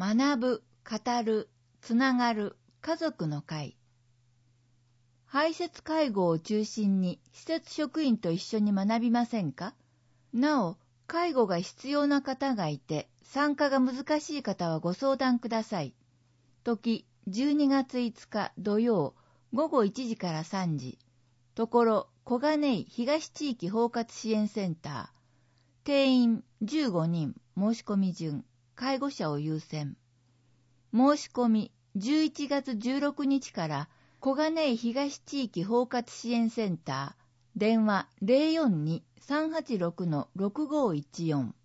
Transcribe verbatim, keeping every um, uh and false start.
学ぶ、語る、つながる、家族の会。排泄介護を中心に施設職員と一緒に学びませんか？なお、介護が必要な方がいて、参加が難しい方はご相談ください。時、じゅうにがついつか土曜、ごごいちじからさんじ。ところ、小金井東地域包括支援センター。定員じゅうごにん、申し込み順、介護者を優先。申し込みじゅういちがつじゅうろくにちから小金井東地域包括支援センター、電話 ゼロよんに さんはちろく ろくごいちよん。